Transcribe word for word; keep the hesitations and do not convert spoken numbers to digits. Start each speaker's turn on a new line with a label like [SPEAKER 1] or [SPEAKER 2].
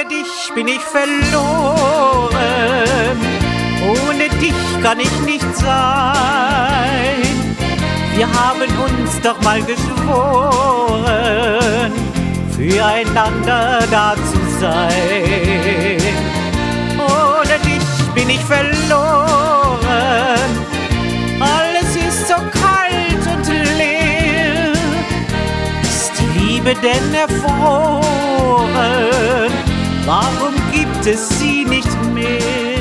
[SPEAKER 1] dich bin ich verloren, ohne dich kann ich nicht sein. Wir haben uns doch mal geschworen, füreinander da zu sein. Ohne dich bin ich verloren, alles ist so kalt und leer. Ist die Liebe denn erfroren? Warum gibt es sie nicht mehr?